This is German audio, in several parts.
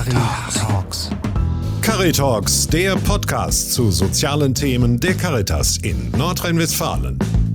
Caritalks. Caritalks, der Podcast zu sozialen Themen der Caritas in Nordrhein-Westfalen.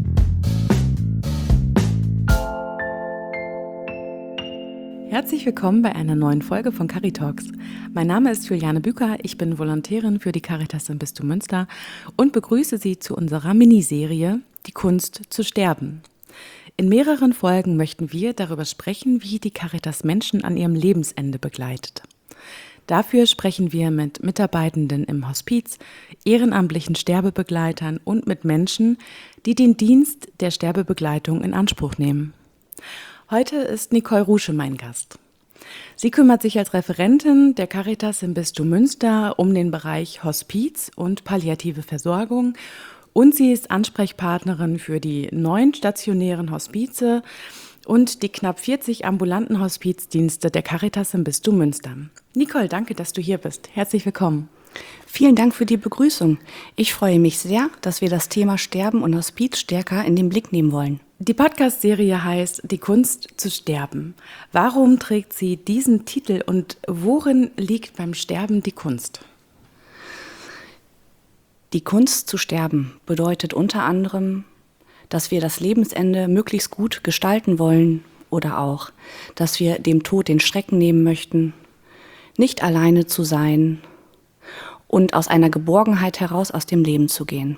Herzlich willkommen bei einer neuen Folge von Caritalks. Mein Name ist Juliane Büker, ich bin Volontärin für die Caritas im Bistum Münster und begrüße Sie zu unserer Miniserie Die Kunst zu sterben. In mehreren Folgen möchten wir darüber sprechen, wie die Caritas Menschen an ihrem Lebensende begleitet. Dafür sprechen wir mit Mitarbeitenden im Hospiz, ehrenamtlichen Sterbebegleitern und mit Menschen, die den Dienst der Sterbebegleitung in Anspruch nehmen. Heute ist Nicole Rusche mein Gast. Sie kümmert sich als Referentin der Caritas im Bistum Münster um den Bereich Hospiz und palliative Versorgung und sie ist Ansprechpartnerin für die 9 stationären Hospize und die knapp 40 ambulanten Hospizdienste der Caritas im Bistum Münster. Nicole, danke, dass du hier bist. Herzlich willkommen. Vielen Dank für die Begrüßung. Ich freue mich sehr, dass wir das Thema Sterben und Hospiz stärker in den Blick nehmen wollen. Die Podcast-Serie heißt Die Kunst zu sterben. Warum trägt sie diesen Titel und worin liegt beim Sterben die Kunst? Die Kunst zu sterben bedeutet unter anderem, dass wir das Lebensende möglichst gut gestalten wollen oder auch, dass wir dem Tod den Schrecken nehmen möchten, nicht alleine zu sein und aus einer Geborgenheit heraus aus dem Leben zu gehen.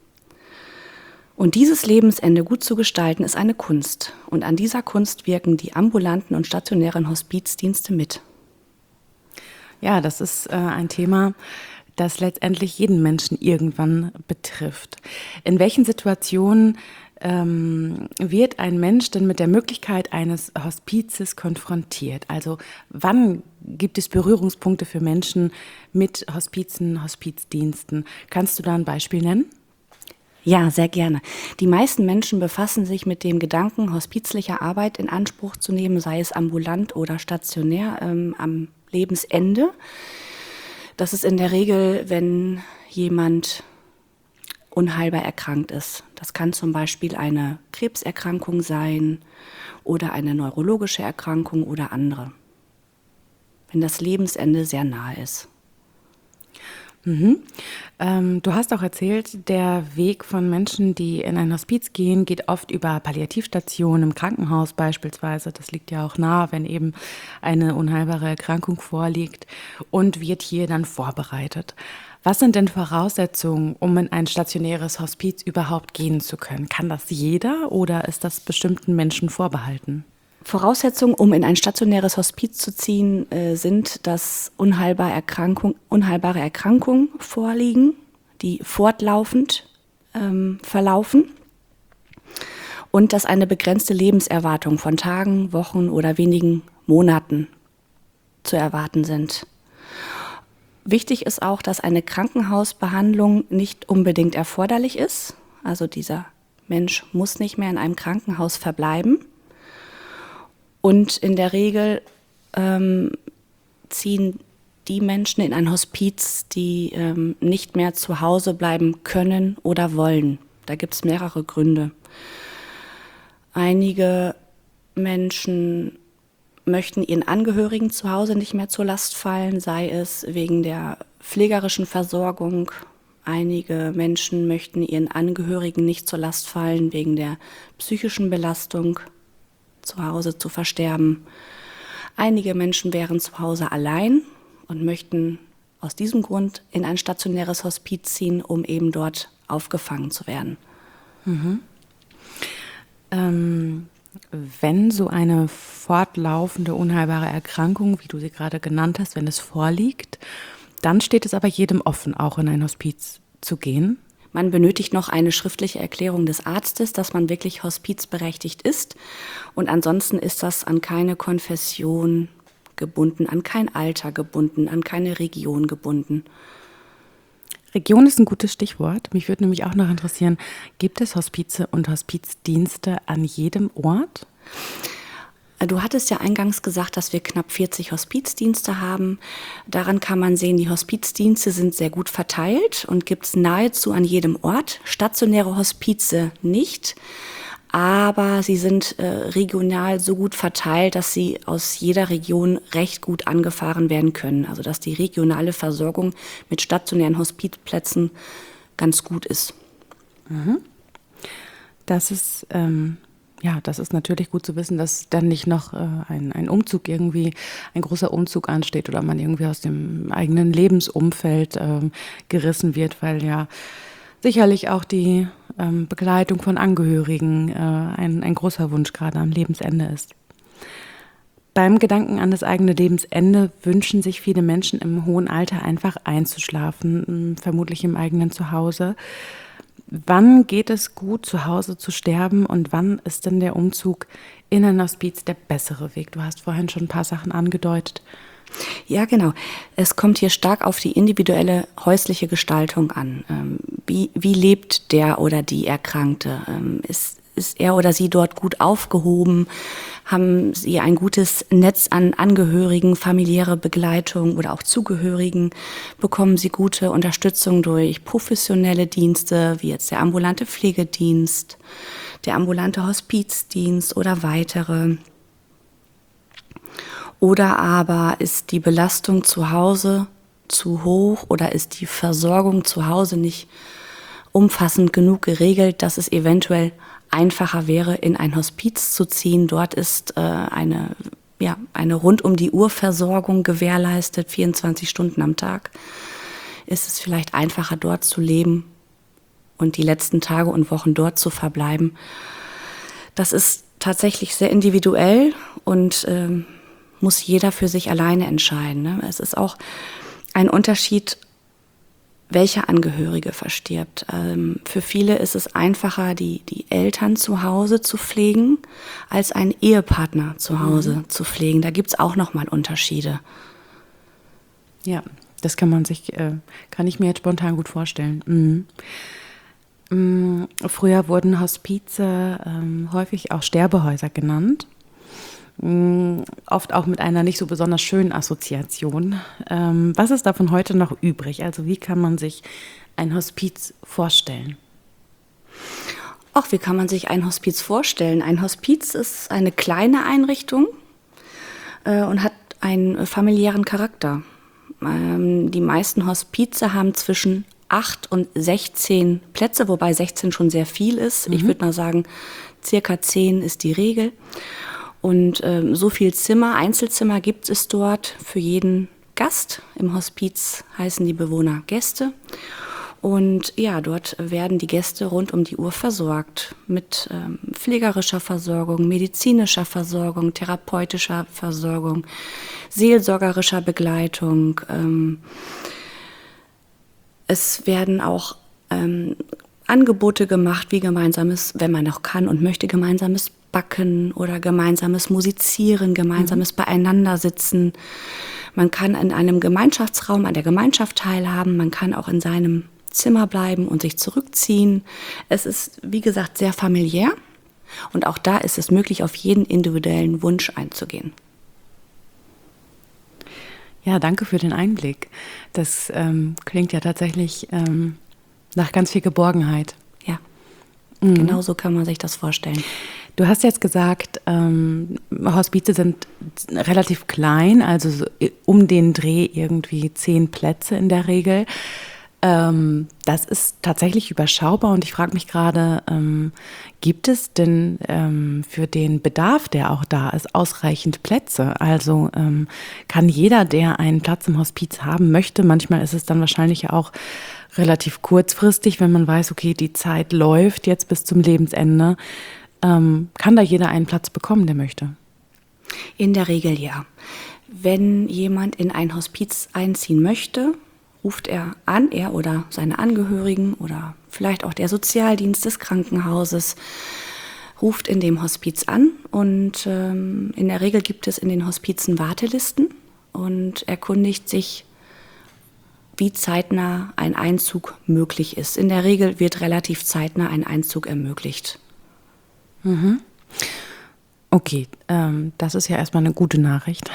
Und dieses Lebensende gut zu gestalten, ist eine Kunst. Und an dieser Kunst wirken die ambulanten und stationären Hospizdienste mit. Ja, das ist ein Thema, das letztendlich jeden Menschen irgendwann betrifft. In welchen Situationen wird ein Mensch denn mit der Möglichkeit eines Hospizes konfrontiert? Also wann gibt es Berührungspunkte für Menschen mit Hospizen, Hospizdiensten? Kannst du da ein Beispiel nennen? Ja, sehr gerne. Die meisten Menschen befassen sich mit dem Gedanken, hospizliche Arbeit in Anspruch zu nehmen, sei es ambulant oder stationär, am Lebensende. Das ist in der Regel, wenn jemand unheilbar erkrankt ist. Das kann zum Beispiel eine Krebserkrankung sein oder eine neurologische Erkrankung oder andere. Wenn das Lebensende sehr nahe ist. Mhm. Du hast auch erzählt, der Weg von Menschen, die in ein Hospiz gehen, geht oft über Palliativstationen im Krankenhaus beispielsweise. Das liegt ja auch nahe, wenn eben eine unheilbare Erkrankung vorliegt und wird hier dann vorbereitet. Was sind denn Voraussetzungen, um in ein stationäres Hospiz überhaupt gehen zu können? Kann das jeder oder ist das bestimmten Menschen vorbehalten? Voraussetzungen, um in ein stationäres Hospiz zu ziehen, sind, dass unheilbare Erkrankungen vorliegen, die fortlaufend verlaufen und dass eine begrenzte Lebenserwartung von Tagen, Wochen oder wenigen Monaten zu erwarten sind. Wichtig ist auch, dass eine Krankenhausbehandlung nicht unbedingt erforderlich ist. Also dieser Mensch muss nicht mehr in einem Krankenhaus verbleiben. Und in der Regel ziehen die Menschen in ein Hospiz, die nicht mehr zu Hause bleiben können oder wollen. Da gibt es mehrere Gründe. Einige Menschen möchten ihren Angehörigen zu Hause nicht mehr zur Last fallen, sei es wegen der pflegerischen Versorgung. Einige Menschen möchten ihren Angehörigen nicht zur Last fallen wegen der psychischen Belastung, zu Hause zu versterben. Einige Menschen wären zu Hause allein und möchten aus diesem Grund in ein stationäres Hospiz ziehen, um eben dort aufgefangen zu werden. Mhm. Wenn so eine fortlaufende, unheilbare Erkrankung, wie du sie gerade genannt hast, wenn es vorliegt, dann steht es aber jedem offen, auch in ein Hospiz zu gehen. Man benötigt noch eine schriftliche Erklärung des Arztes, dass man wirklich hospizberechtigt ist. Und ansonsten ist das an keine Konfession gebunden, an kein Alter gebunden, an keine Region gebunden. Region ist ein gutes Stichwort. Mich würde nämlich auch noch interessieren, gibt es Hospize und Hospizdienste an jedem Ort? Du hattest ja eingangs gesagt, dass wir knapp 40 Hospizdienste haben. Daran kann man sehen, die Hospizdienste sind sehr gut verteilt und gibt es nahezu an jedem Ort. Stationäre Hospize nicht. aber sie sind regional so gut verteilt, dass sie aus jeder Region recht gut angefahren werden können. Also dass die regionale Versorgung mit stationären Hospizplätzen ganz gut ist. Das ist, das ist natürlich gut zu wissen, dass dann nicht noch ein Umzug irgendwie, ein großer Umzug ansteht oder man irgendwie aus dem eigenen Lebensumfeld gerissen wird, weil ja sicherlich auch die Begleitung von Angehörigen ein großer Wunsch gerade am Lebensende ist. Beim Gedanken an das eigene Lebensende wünschen sich viele Menschen im hohen Alter einfach einzuschlafen, vermutlich im eigenen Zuhause. Wann geht es gut, zu Hause zu sterben und wann ist denn der Umzug in ein Hospiz der bessere Weg? Du hast vorhin schon ein paar Sachen angedeutet. Ja, genau. Es kommt hier stark auf die individuelle häusliche Gestaltung an. Wie lebt der oder die Erkrankte? Ist er oder sie dort gut aufgehoben? Haben sie ein gutes Netz an Angehörigen, familiäre Begleitung oder auch Zugehörigen? Bekommen sie gute Unterstützung durch professionelle Dienste, wie jetzt der ambulante Pflegedienst, der ambulante Hospizdienst oder weitere? Oder aber ist die Belastung zu Hause zu hoch oder ist die Versorgung zu Hause nicht umfassend genug geregelt, dass es eventuell einfacher wäre, in ein Hospiz zu ziehen. Dort ist eine Rund-um-die-Uhr-Versorgung gewährleistet, 24 Stunden am Tag. Ist es vielleicht einfacher, dort zu leben und die letzten Tage und Wochen dort zu verbleiben. Das ist tatsächlich sehr individuell und muss jeder für sich alleine entscheiden. Ne? Es ist auch ein Unterschied, welcher Angehörige verstirbt. Für viele ist es einfacher, die Eltern zu Hause zu pflegen, als einen Ehepartner zu Hause zu pflegen. Da gibt es auch nochmal Unterschiede. Ja, das kann ich mir jetzt spontan gut vorstellen. Früher wurden Hospize häufig auch Sterbehäuser genannt. Oft auch mit einer nicht so besonders schönen Assoziation. Was ist davon heute noch übrig? Also wie kann man sich ein Hospiz vorstellen? Wie kann man sich ein Hospiz vorstellen? Ein Hospiz ist eine kleine Einrichtung und hat einen familiären Charakter. Die meisten Hospize haben zwischen 8 und 16 Plätze, wobei 16 schon sehr viel ist. Ich würde mal sagen, circa 10 ist die Regel. Und so viel Einzelzimmer gibt es dort für jeden Gast. Im Hospiz heißen die Bewohner Gäste. Und ja, dort werden die Gäste rund um die Uhr versorgt mit pflegerischer Versorgung, medizinischer Versorgung, therapeutischer Versorgung, seelsorgerischer Begleitung. Es werden auch Angebote gemacht, wie gemeinsames, wenn man noch kann und möchte, gemeinsames Backen oder gemeinsames Musizieren, gemeinsames Beieinandersitzen. Man kann in einem Gemeinschaftsraum an der Gemeinschaft teilhaben, man kann auch in seinem Zimmer bleiben und sich zurückziehen. Es ist, wie gesagt, sehr familiär und auch da ist es möglich, auf jeden individuellen Wunsch einzugehen. Ja, danke für den Einblick. Das klingt ja tatsächlich nach ganz viel Geborgenheit. Ja, genau so kann man sich das vorstellen. Du hast jetzt gesagt, Hospize sind relativ klein, also so um den Dreh irgendwie 10 Plätze in der Regel. Das ist tatsächlich überschaubar und ich frage mich gerade, gibt es denn für den Bedarf, der auch da ist, ausreichend Plätze? Also kann jeder, der einen Platz im Hospiz haben möchte, manchmal ist es dann wahrscheinlich ja auch relativ kurzfristig, wenn man weiß, okay, die Zeit läuft jetzt bis zum Lebensende, kann da jeder einen Platz bekommen, der möchte? In der Regel ja. Wenn jemand in ein Hospiz einziehen möchte, ruft er an, er oder seine Angehörigen oder vielleicht auch der Sozialdienst des Krankenhauses, ruft in dem Hospiz an und in der Regel gibt es in den Hospizen Wartelisten und erkundigt sich, wie zeitnah ein Einzug möglich ist. In der Regel wird relativ zeitnah ein Einzug ermöglicht. Okay, das ist ja erstmal eine gute Nachricht.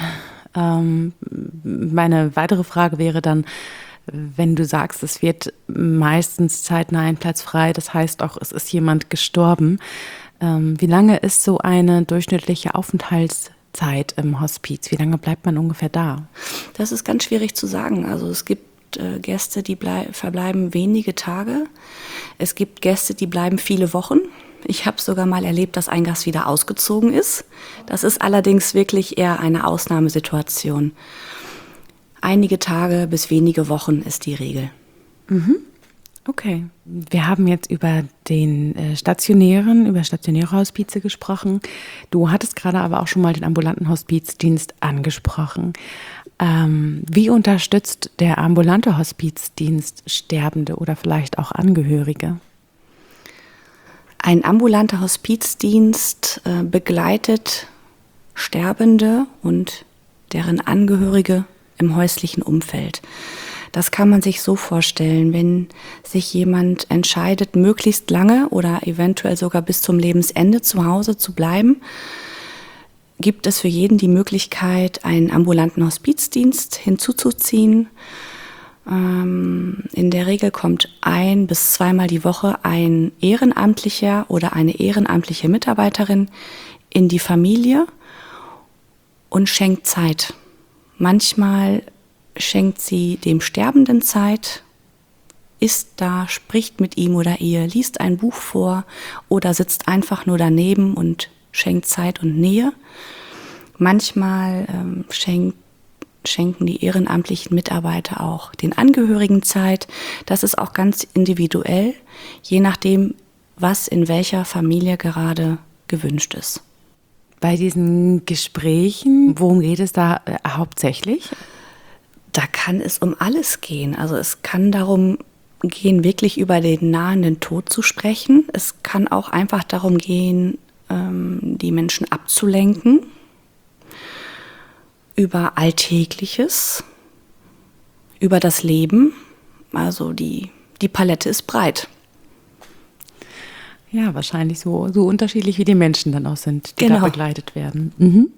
Meine weitere Frage wäre dann, wenn du sagst, es wird meistens zeitnah ein Platz frei, das heißt auch, es ist jemand gestorben. Wie lange ist so eine durchschnittliche Aufenthaltszeit im Hospiz? Wie lange bleibt man ungefähr da? Das ist ganz schwierig zu sagen. Also es gibt Gäste, die verbleiben wenige Tage. Es gibt Gäste, die bleiben viele Wochen. Ich habe sogar mal erlebt, dass ein Gast wieder ausgezogen ist. Das ist allerdings wirklich eher eine Ausnahmesituation. Einige Tage bis wenige Wochen ist die Regel. Okay. Wir haben jetzt über stationäre Hospize gesprochen. Du hattest gerade aber auch schon mal den ambulanten Hospizdienst angesprochen. Wie unterstützt der ambulante Hospizdienst Sterbende oder vielleicht auch Angehörige? Ein ambulanter Hospizdienst begleitet Sterbende und deren Angehörige im häuslichen Umfeld. Das kann man sich so vorstellen, wenn sich jemand entscheidet, möglichst lange oder eventuell sogar bis zum Lebensende zu Hause zu bleiben, gibt es für jeden die Möglichkeit, einen ambulanten Hospizdienst hinzuzuziehen. In der Regel kommt 1- bis zweimal die Woche ein Ehrenamtlicher oder eine ehrenamtliche Mitarbeiterin in die Familie und schenkt Zeit. Manchmal schenkt sie dem Sterbenden Zeit, ist da, spricht mit ihm oder ihr, liest ein Buch vor oder sitzt einfach nur daneben und schenkt Zeit und Nähe. Manchmal schenken die ehrenamtlichen Mitarbeiter auch den Angehörigen Zeit. Das ist auch ganz individuell, je nachdem, was in welcher Familie gerade gewünscht ist. Bei diesen Gesprächen, worum geht es da hauptsächlich? Da kann es um alles gehen. Also es kann darum gehen, wirklich über den nahenden Tod zu sprechen. Es kann auch einfach darum gehen, die Menschen abzulenken über Alltägliches, über das Leben. Also die Palette ist breit. Ja, wahrscheinlich so unterschiedlich, wie die Menschen dann auch sind, die da begleitet werden.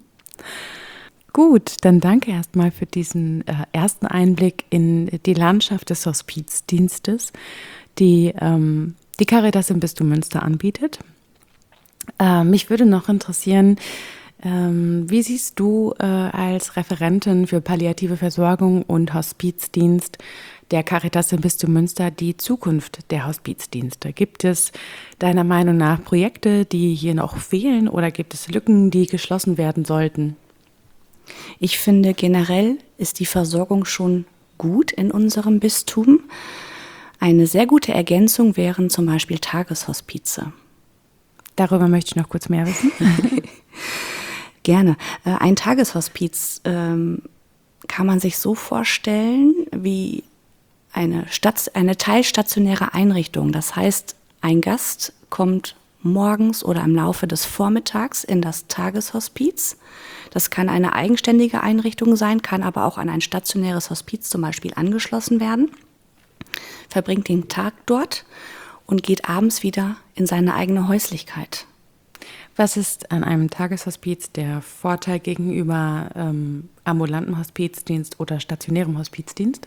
Gut, dann danke erstmal für diesen ersten Einblick in die Landschaft des Hospizdienstes, die Caritas im Bistum Münster anbietet. Mich würde noch interessieren, wie siehst du als Referentin für palliative Versorgung und Hospizdienst der Caritas im Bistum Münster die Zukunft der Hospizdienste? Gibt es deiner Meinung nach Projekte, die hier noch fehlen, oder gibt es Lücken, die geschlossen werden sollten? Ich finde, generell ist die Versorgung schon gut in unserem Bistum. Eine sehr gute Ergänzung wären zum Beispiel Tageshospize. Darüber möchte ich noch kurz mehr wissen. Gerne. Ein Tageshospiz kann man sich so vorstellen wie eine teilstationäre Einrichtung. Das heißt, ein Gast kommt morgens oder im Laufe des Vormittags in das Tageshospiz. Das kann eine eigenständige Einrichtung sein, kann aber auch an ein stationäres Hospiz zum Beispiel angeschlossen werden, verbringt den Tag dort und geht abends wieder in seine eigene Häuslichkeit. Was ist an einem Tageshospiz der Vorteil gegenüber ambulanten Hospizdienst oder stationärem Hospizdienst?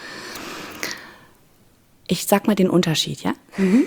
Ich sag mal den Unterschied, ja?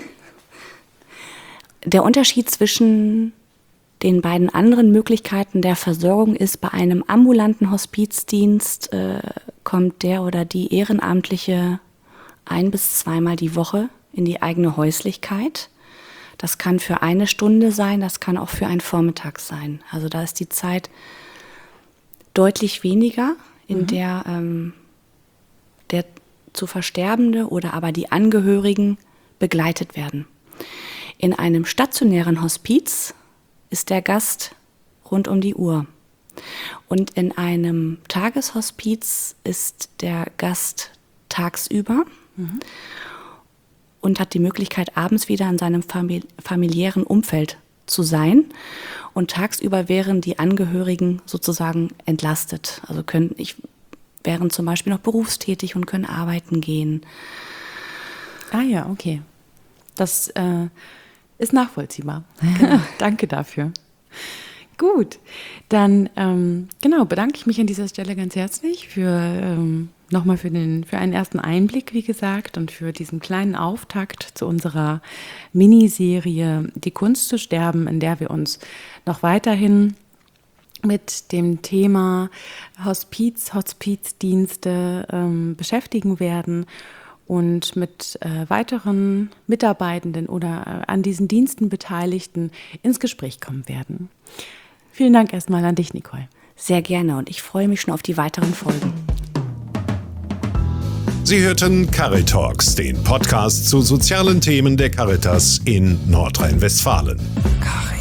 Der Unterschied zwischen den beiden anderen Möglichkeiten der Versorgung ist, bei einem ambulanten Hospizdienst kommt der oder die Ehrenamtliche 1- bis zweimal die Woche in die eigene Häuslichkeit. Das kann für 1 Stunde sein, das kann auch für einen Vormittag sein. Also da ist die Zeit deutlich weniger, in der der zu Versterbende oder aber die Angehörigen begleitet werden. In einem stationären Hospiz ist der Gast rund um die Uhr. Und in einem Tageshospiz ist der Gast tagsüber und hat die Möglichkeit, abends wieder in seinem familiären Umfeld zu sein. Und tagsüber wären die Angehörigen sozusagen entlastet. Also wären zum Beispiel noch berufstätig und können arbeiten gehen. Ah ja, okay. Das ist nachvollziehbar. Genau. Danke dafür. Gut, dann bedanke ich mich an dieser Stelle ganz herzlich nochmal für einen ersten Einblick, wie gesagt, und für diesen kleinen Auftakt zu unserer Miniserie Die Kunst zu sterben, in der wir uns noch weiterhin mit dem Thema Hospizdienste beschäftigen werden und mit weiteren Mitarbeitenden oder an diesen Diensten Beteiligten ins Gespräch kommen werden. Vielen Dank erstmal an dich, Nicole. Sehr gerne und ich freue mich schon auf die weiteren Folgen. Sie hörten Caritalks, den Podcast zu sozialen Themen der Caritas in Nordrhein-Westfalen.